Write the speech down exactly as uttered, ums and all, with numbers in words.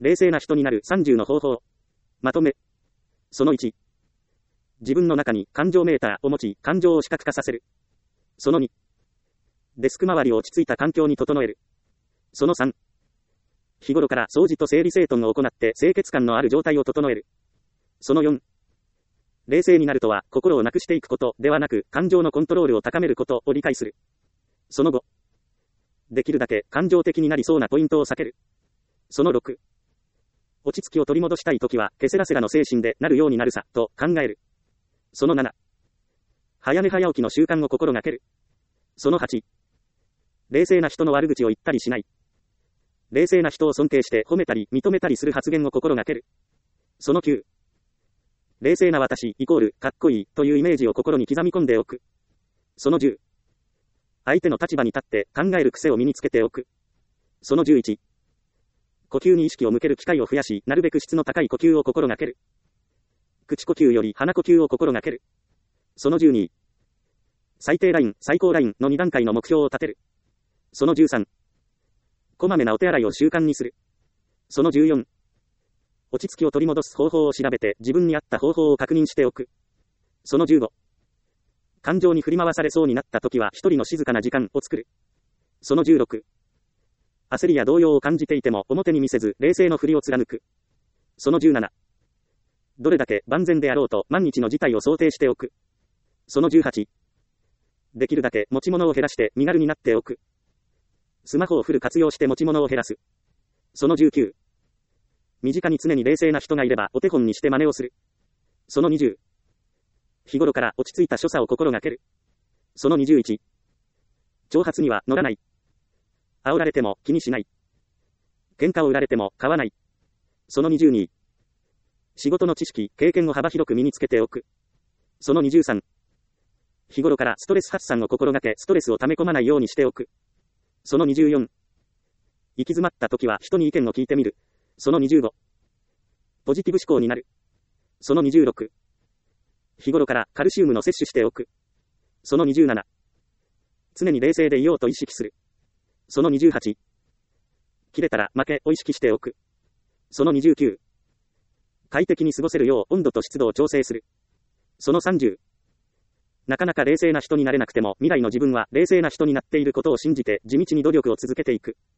冷静な人になるさんじゅうの方法。まとめ。そのいち。自分の中に感情メーターを持ち、感情を視覚化させる。そのに。デスク周りを落ち着いた環境に整える。そのさん。日頃から掃除と整理整頓を行って清潔感のある状態を整える。そのよん。冷静になるとは心をなくしていくことではなく感情のコントロールを高めることを理解する。そのご。できるだけ感情的になりそうなポイントを避ける。そのろく。落ち着きを取り戻したいときはケセラセラの精神でなるようになるさと考える。そのなな。早寝早起きの習慣を心がける。そのはち。冷静な人の悪口を言ったりしない。冷静な人を尊敬して褒めたり認めたりする発言を心がける。そのきゅう。冷静な私イコールかっこいいというイメージを心に刻み込んでおく。そのじゅう。相手の立場に立って考える癖を身につけておく。そのじゅういち。呼吸に意識を向ける機会を増やし、なるべく質の高い呼吸を心がける。口呼吸より鼻呼吸を心がける。そのじゅうに。最低ライン、最高ラインのに段階の目標を立てる。そのじゅうさん。こまめなお手洗いを習慣にする。そのじゅうよん。落ち着きを取り戻す方法を調べて自分に合った方法を確認しておく。そのじゅうご。感情に振り回されそうになった時は一人の静かな時間を作る。そのじゅうろく。焦りや動揺を感じていても表に見せず冷静の振りを貫く。そのじゅうなな。どれだけ万全であろうと万日の事態を想定しておく。そのじゅうはち。できるだけ持ち物を減らして身軽になっておく。スマホをフル活用して持ち物を減らす。そのじゅうきゅう。身近に常に冷静な人がいればお手本にして真似をする。そのにじゅう。日頃から落ち着いた所作を心がける。そのにじゅういち。挑発には乗らない。煽られても気にしない。喧嘩を売られても買わない。そのにじゅうに。仕事の知識、経験を幅広く身につけておく。そのにじゅうさん。日頃からストレス発散を心がけ、ストレスを溜め込まないようにしておく。そのにじゅうよん。行き詰まった時は人に意見を聞いてみる。そのにじゅうご。ポジティブ思考になる。そのにじゅうろく。日頃からカルシウムの摂取しておく。そのにじゅうなな。常に冷静でいようと意識する。そのにじゅうはち。切れたら負けを意識しておく。そのにじゅうきゅう。快適に過ごせるよう温度と湿度を調整する。そのさんじゅう。なかなか冷静な人になれなくても未来の自分は冷静な人になっていることを信じて地道に努力を続けていく。